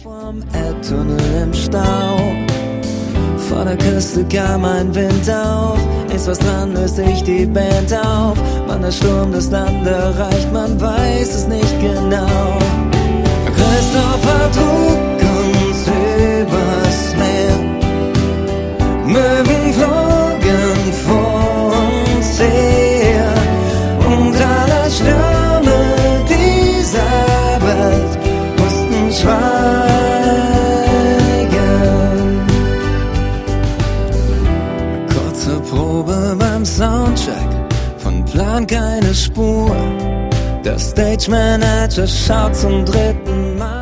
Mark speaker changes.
Speaker 1: Vom Erdtunnel im Stau, vor der Küste kam ein Wind auf. Ist was dran, löst sich die Band auf. Wann der Sturm das Land erreicht, man weiß es nicht genau. Christopher trug uns übers Meer, Möwen flogen vor uns her, und alle Stürme dieser Welt mussten schweigen. Kurze Probe beim Soundcheck, von Plan keine Spur. Der Stage Manager schaut zum dritten Mal.